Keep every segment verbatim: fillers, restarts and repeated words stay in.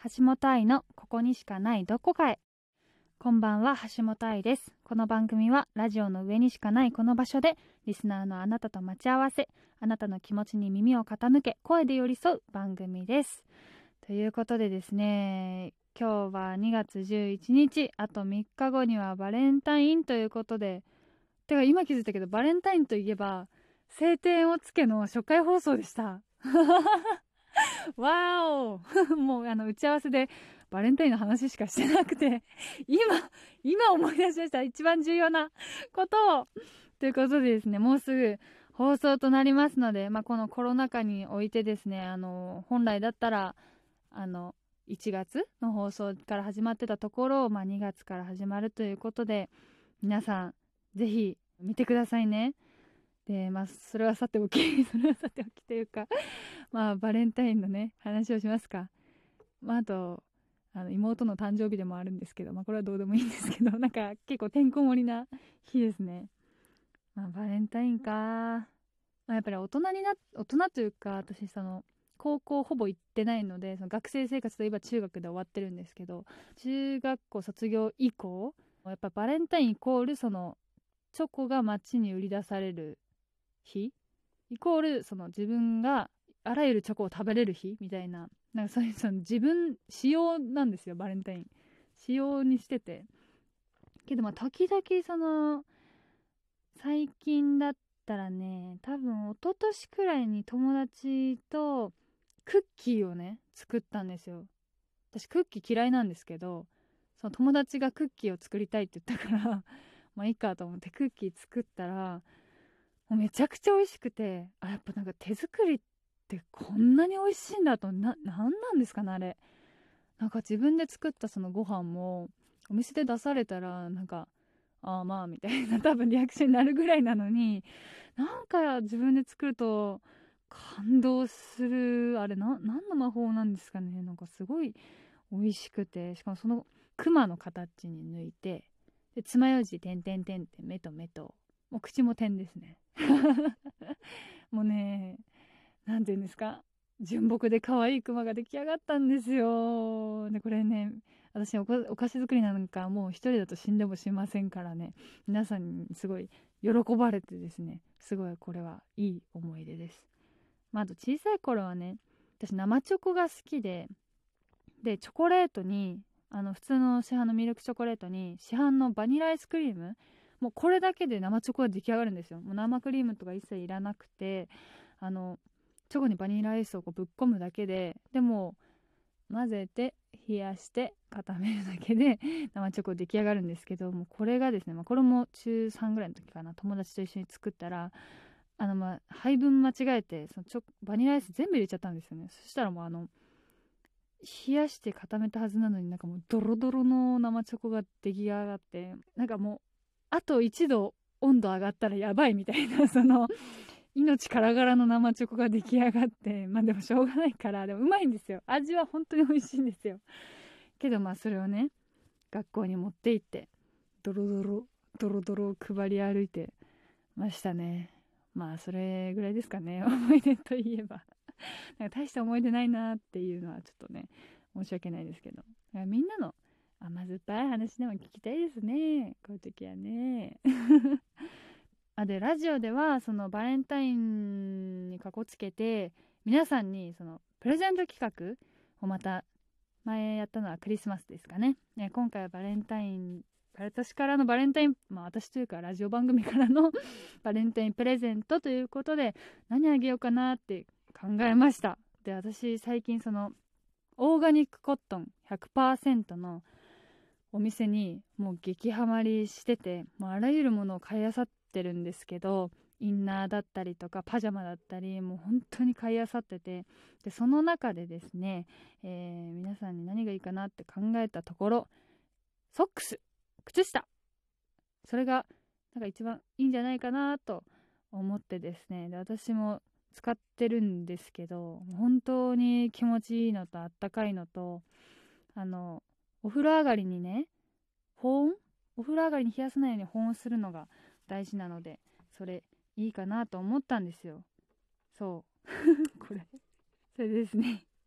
橋本愛のここにしかないどこかへ。こんばんは、橋本愛です。この番組はラジオの上にしかないこの場所でリスナーのあなたと待ち合わせ、あなたの気持ちに耳を傾け声で寄り添う番組です。ということでですね、今日はにがつじゅういちにち、あとみっかごにはバレンタインということで、てか今気づいたけど、バレンタインといえば晴天をつけの初回放送でしたわーおもうあの打ち合わせでバレンタインの話しかしてなくて今今思い出しました。一番重要なことをということでですね、もうすぐ放送となりますので、まあ、このコロナ禍においてですね、あの本来だったらあのいちがつの放送から始まってたところを、まあ、にがつから始まるということで、皆さんぜひ見てくださいね。で、まあ、それはさておきそれはさておきというかまあバレンタインのね話をしますか。まあ、あとあの妹の誕生日でもあるんですけど、まあこれはどうでもいいんですけど、なんか結構てんこ盛りな日ですね。まあバレンタインか、まあ、やっぱり大人にな大人というか、私その高校ほぼ行ってないので、その学生生活といえば中学で終わってるんですけど、中学校卒業以降やっぱバレンタインイコールそのチョコが街に売り出される日イコールその自分があらゆるチョコを食べれる日みたいな、なんかそういうその自分仕様なんですよ、バレンタイン仕様にしてて。けどまあ時々その最近だったらね、多分一昨年くらいに友達とクッキーをね作ったんですよ。私クッキー嫌いなんですけど、その友達がクッキーを作りたいって言ったからまあいいかと思ってクッキー作ったら、もうめちゃくちゃ美味しくて、あ、やっぱなんか手作りってこんなに美味しいんだと、な、なんなんですかねあれ。なんか自分で作ったそのご飯もお店で出されたらなんか、ああまあみたいな多分リアクションになるぐらいなのに、なんか自分で作ると感動する、あれな、何の魔法なんですかね。なんかすごい美味しくて、しかもそのクマの形に抜いて、で爪楊枝点々点って目と目と、もう口も点ですねもうね、なんていうんですか、純朴で可愛いクマが出来上がったんですよ。でこれね、私おお菓子作りなんかもう一人だと死んでもしませんからね、皆さんにすごい喜ばれてですね、すごいこれはいい思い出です。まあ、あと小さい頃はね、私生チョコが好きで、でチョコレートにあの普通の市販のミルクチョコレートに市販のバニラアイスクリーム、もうこれだけで生チョコが出来上がるんですよ。もう生クリームとか一切いらなくて、あのチョコにバニラアイスをこうぶっ込むだけで、でも混ぜて冷やして固めるだけで生チョコ出来上がるんですけど、もうこれがですね、まあ、これもちゅうさんぐらいの時かな、友達と一緒に作ったら、あのまあ配分間違えてそのチョバニラアイス全部入れちゃったんですよね。そしたらもうあの冷やして固めたはずなのに、なんかもうドロドロの生チョコが出来上がって、なんかもうあといちど温度上がったらやばいみたいなその命からがらの生チョコが出来上がって、まあでもしょうがないから、でもうまいんですよ、味は本当に美味しいんですよ。けどまあそれをね学校に持って行ってドロドロドロドロを配り歩いてましたね。まあそれぐらいですかね、思い出といえばなんか大した思い出ないなっていうのはちょっとね申し訳ないですけど、みんなの甘酸っぱい話でも聞きたいですね、こういう時はねあ、でラジオではそのバレンタインにかこつけて皆さんにそのプレゼント企画を、また前やったのはクリスマスですかね。ね、今回はバレンタイン、私からのバレンタイン、まあ私というかラジオ番組からのバレンタインプレゼントということで、何あげようかなって考えました。で、私最近そのオーガニックコットン ひゃくパーセント のお店にもう激ハマりしてて、もうあらゆるものを買い漁ってるんですけど、インナーだったりとかパジャマだったり、もう本当に買い漁ってて、でその中でですね、えー皆さんに何がいいかなって考えたところ、ソックス、靴下、それがなんか一番いいんじゃないかなと思ってですね、で私も使ってるんですけど、本当に気持ちいいのとあったかいのと、あのお風呂上がりにね、保温お風呂上がりに冷やさないように保温するのが大事なので、それいいかなと思ったんですよ。そうこれそれですね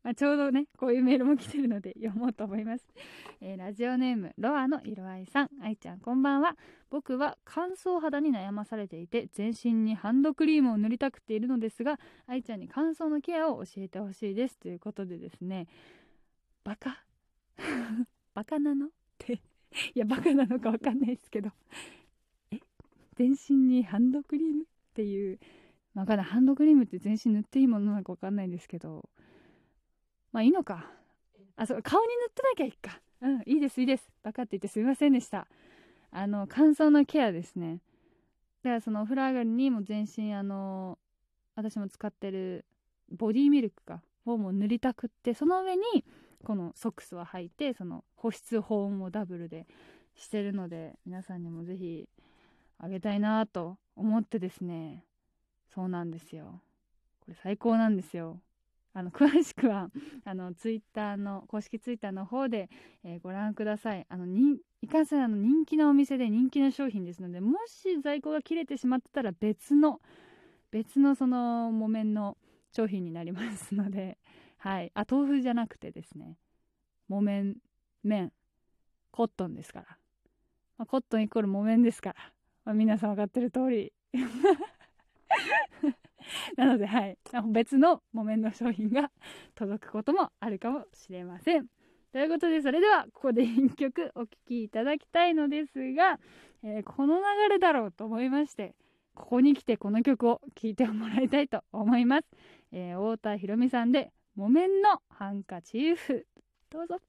まあ、ちょうどねこういうメールも来てるので読もうと思います。えーラジオネームロアの色合いさん、愛ちゃんこんばんは。僕は乾燥肌に悩まされていて全身にハンドクリームを塗りたくているのですが、愛ちゃんに乾燥のケアを教えてほしいですということでですね、バカバカなのっていやバカなのかわかんないですけどえ全身にハンドクリームっていう、まあ、わかんない、ハンドクリームって全身塗っていいものなのかわかんないんですけど、まあいいのか。あ、そう、顔に塗ってなきゃいいか。うん、いいですいいです。バカって言ってすみませんでした。あの乾燥のケアですね。だからそのお風呂上がりにも全身あの私も使ってるボディミルクかをもう塗りたくって、その上にこのソックスは履いて、その保湿保温もダブルでしてるので、皆さんにもぜひあげたいなと思ってですね。そうなんですよ、これ最高なんですよ。あの詳しくはあのツイッターの公式ツイッターの方で、えーご覧ください。あのにいかんせんあの人気のお店で人気の商品ですので、もし在庫が切れてしまってたら別の別のその木綿の商品になりますので、はい、あ、豆腐じゃなくてですね、木綿綿コットンですから、まあ、コットンイコール木綿ですから、まあ、皆さん分かってる通りなので、はい、別の木綿の商品が届くこともあるかもしれません。ということで、それではここで一曲お聴きいただきたいのですが、えーこの流れだろうと思いまして、ここに来てこの曲を聴いてもらいたいと思います。えー、太田裕美さんで木綿のハンカチーフ、どうぞ。